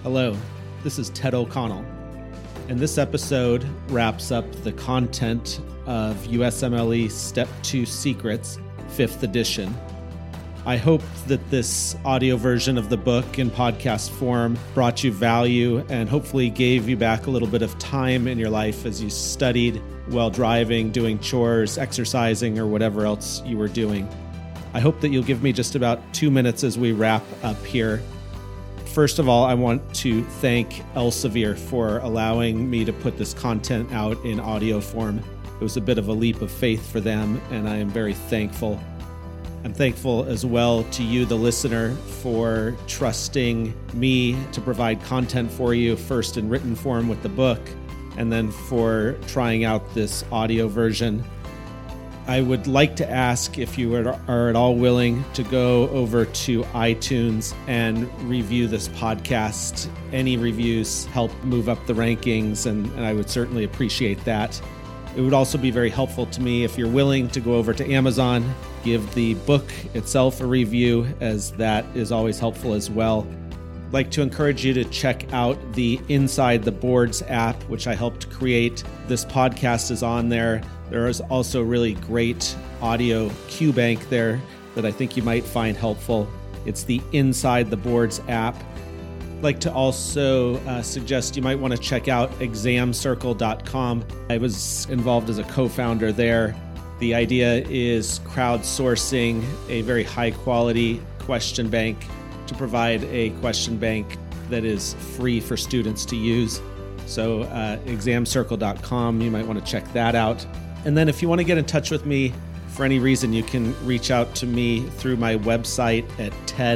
Hello, this is Ted O'Connell, and this episode wraps up the content of USMLE Step 2 Secrets, 5th edition. I hope that this audio version of the book in podcast form brought you value and hopefully gave you back a little bit of time in your life as you studied while driving, doing chores, exercising, or whatever else you were doing. I hope that you'll give me just about 2 minutes as we wrap up here. First of all, I want to thank Elsevier for allowing me to put this content out in audio form. It was a bit of a leap of faith for them, and I am very thankful. I'm thankful as well to you, the listener, for trusting me to provide content for you, first in written form with the book, and then for trying out this audio version. I would like to ask if you are at all willing to go over to iTunes and review this podcast. Any reviews help move up the rankings, and I would certainly appreciate that. It would also be very helpful to me if you're willing to go over to Amazon, give the book itself a review, as that is always helpful as well. I'd like to encourage you to check out the Inside the Boards app, which I helped create. This podcast is on there. There is also really great audio cue bank there that I think you might find helpful. It's the Inside the Boards app. I'd like to also suggest you might want to check out examcircle.com. I was involved as a co-founder there. The idea is crowdsourcing a very high-quality question bank to provide a question bank that is free for students to use. So examcircle.com, you might want to check that out. And then if you want to get in touch with me for any reason, you can reach out to me through my website at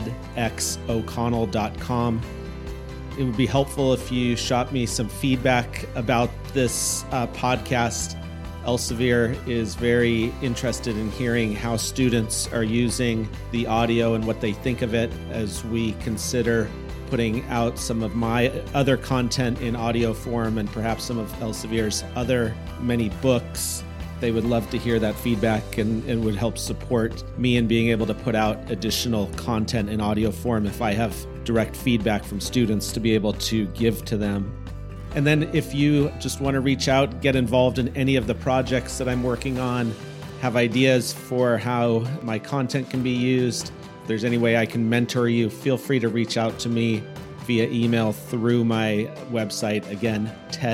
tedxoconnell.com. It would be helpful if you shot me some feedback about this podcast. Elsevier is very interested in hearing how students are using the audio and what they think of it as we consider putting out some of my other content in audio form and perhaps some of Elsevier's other many books. They would love to hear that feedback and would help support me in being able to put out additional content in audio form if I have direct feedback from students to be able to give to them. And then if you just want to reach out, get involved in any of the projects that I'm working on, have ideas for how my content can be used, if there's any way I can mentor you, feel free to reach out to me via email through my website, again,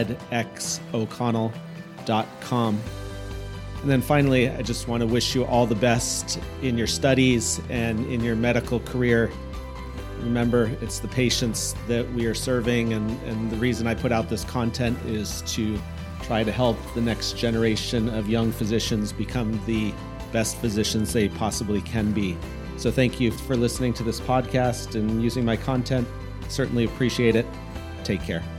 tedxoconnell.com. And then finally, I just want to wish you all the best in your studies and in your medical career. Remember, it's the patients that we are serving, and the reason I put out this content is to try to help the next generation of young physicians become the best physicians they possibly can be. So thank you for listening to this podcast and using my content. Certainly appreciate it. Take care.